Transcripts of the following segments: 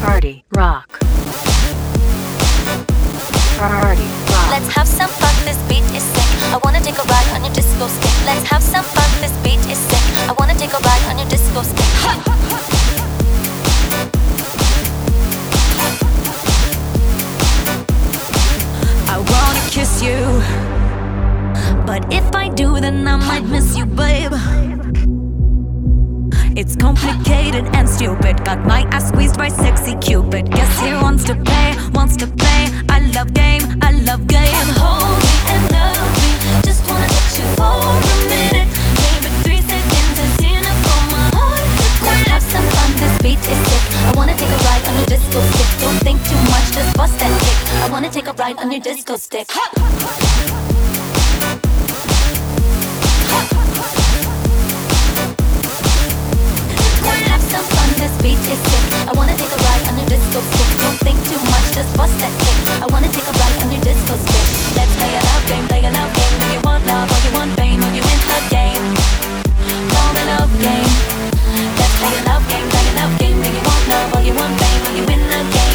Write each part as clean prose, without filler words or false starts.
Party rock. Party rock. Let's have some fun, this beat is sick. I wanna take a ride on your disco stick. Let's have some fun, this beat is sick. I wanna take a ride on your disco stick. I wanna kiss you, but if I do, then I might miss you, babe. It's complicated and stupid. Got my ass squeezed by sexy Cupid. Guess he wants to play, wants to play. I love game, I love game. Hold me and love me. Just wanna touch you for a minute. Maybe 3 seconds is enough for my heart. Let's have some fun, this beat is sick. I wanna take a ride on your disco stick. Don't think too much, just bust that kick. I wanna take a ride on your disco stick. This beat is sick. I wanna take a ride on your disco stick. Don't think too much, just bust that kick. I wanna take a ride on your disco stick. Let's play a love game, play a love game. Do you want love or you want fame? Or you in the game? Call the love game. Let's play a love game, play a love game. Do you want love or you want fame? Or you in the game?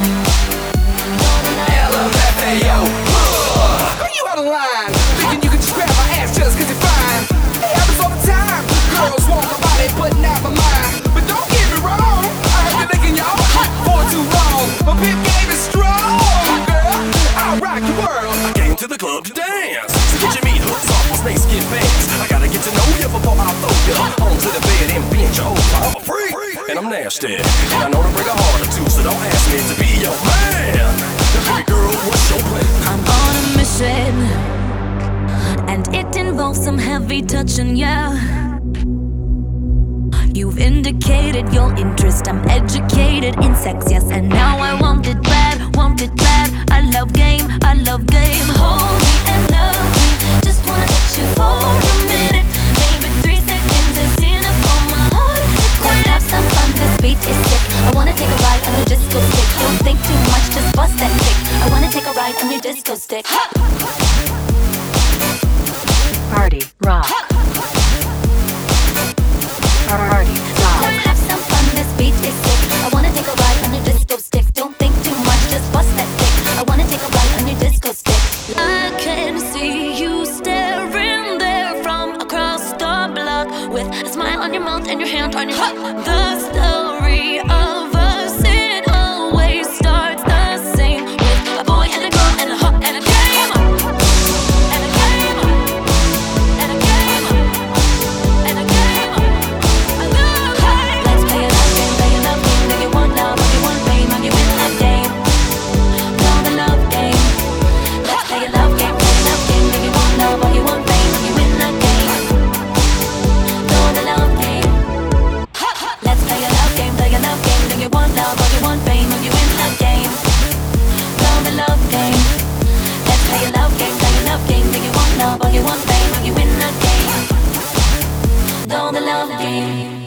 LMFAO. Are you out of line? Thinking you can just grab my ass just 'cause you're fine. It happens all the time. Girls want my body, but not my mind. But don't get me wrong, I have been licking y'all for too long. My pimp game is strong, girl. I'll rock your world. I came to the club to dance, so get your meat hooks off my snakeskin pants. I gotta get to know you before I throw you onto the bed and bend you over. I'm a freak, and I'm nasty, and I know to break a heart or two, so don't ask me to be your man. Now, baby girl, what's your plan? I'm on a mission, and it involves some heavy touching, yeah. You've indicated your interest. I'm educated in sex, yes, and now I want it bad, want it bad. I love game, I love game. Hold me and love me. Just wanna touch you for a minute. Maybe 3 seconds is enough for my heart. Let's have some fun, this beat is sick. I wanna take a ride on your disco stick. Don't think too much, just bust that kick. I wanna take a ride on your disco stick. Party rock. Party rock. Let's have some fun, this beat is sick. I wanna take a ride on your disco stick. Don't think too much, just bust that kick. I wanna take a ride on your disco stick. I can see you staring there from across the block, with a smile on your mouth and your hand on your heart. The story of us, it always starts the same, with a boy and a girl and a hop and a game. And a game. And a game. And a game. Let's play a love game, play a love game. Do you want love or you want fame? Are you in that game? Know the love game. Let's play a love game, play a love game. Do you want love or you want fame? Are you in that game? Know the love game. Let's play a love game, play a love game. Do you want love or you want fame? Are you in that game? Know the love game. Let's play a love game, play a love game. Do you want love or you want fame? Are you in that game? Know the love game.